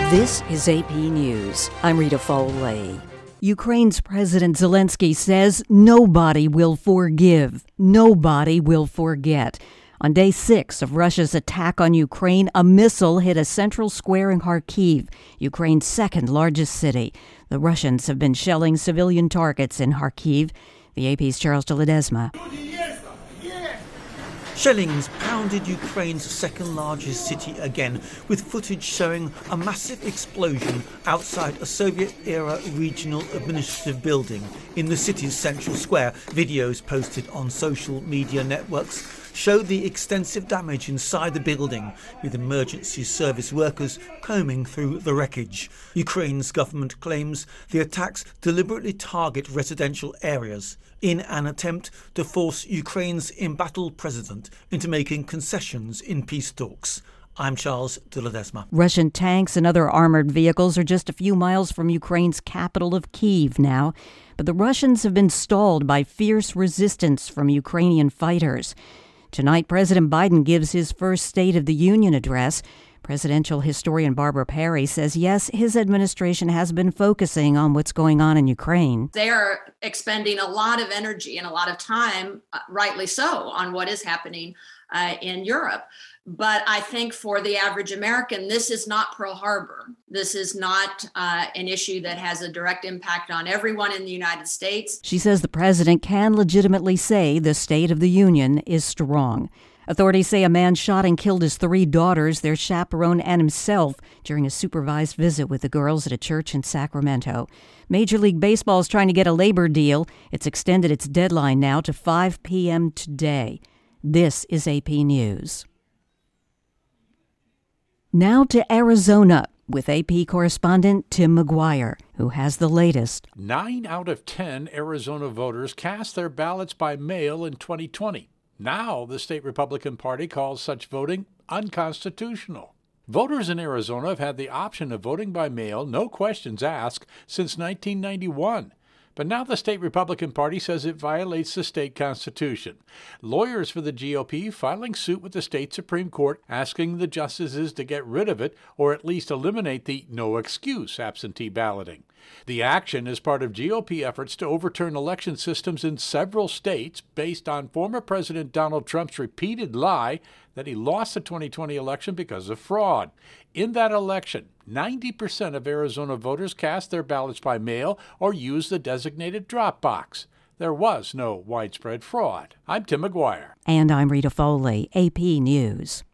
This is AP News. I'm Rita Foley. Ukraine's President Zelensky says nobody will forgive, nobody will forget. On day 6 of Russia's attack on Ukraine, a missile hit a central square in Kharkiv, Ukraine's second largest city. The Russians have been shelling civilian targets in Kharkiv. The AP's Charles de Ledesma. Shellings pounded Ukraine's second largest city again, with footage showing a massive explosion outside a Soviet-era regional administrative building in the city's central square. Videos posted on social media networks show the extensive damage inside the building, with emergency service workers combing through the wreckage. Ukraine's government claims the attacks deliberately target residential areas in an attempt to force Ukraine's embattled president into making concessions in peace talks. I'm Charles de Ledesma. Russian tanks and other armored vehicles are just a few miles from Ukraine's capital of Kyiv now, but the Russians have been stalled by fierce resistance from Ukrainian fighters. Tonight, President Biden gives his first State of the Union address. Presidential historian Barbara Perry says, yes, his administration has been focusing on what's going on in Ukraine. They are expending a lot of energy and a lot of time, rightly so, on what is happening in Europe. But I think for the average American, this is not Pearl Harbor. This is not an issue that has a direct impact on everyone in the United States. She says the president can legitimately say the State of the Union is strong. Authorities say a man shot and killed his 3 daughters, their chaperone, and himself during a supervised visit with the girls at a church in Sacramento. Major League Baseball is trying to get a labor deal. It's extended its deadline now to 5 p.m. today. This is AP News. Now to Arizona with AP correspondent Tim McGuire, who has the latest. 9 out of 10 Arizona voters cast their ballots by mail in 2020. Now the state Republican Party calls such voting unconstitutional. Voters in Arizona have had the option of voting by mail, no questions asked, since 1991. But now the state Republican Party says it violates the state constitution. Lawyers for the GOP filing suit with the state Supreme Court, asking the justices to get rid of it or at least eliminate the no-excuse absentee balloting. The action is part of GOP efforts to overturn election systems in several states based on former President Donald Trump's repeated lie that he lost the 2020 election because of fraud. In that election, 90% of Arizona voters cast their ballots by mail or used the designated drop box. There was no widespread fraud. I'm Tim McGuire. And I'm Rita Foley, AP News.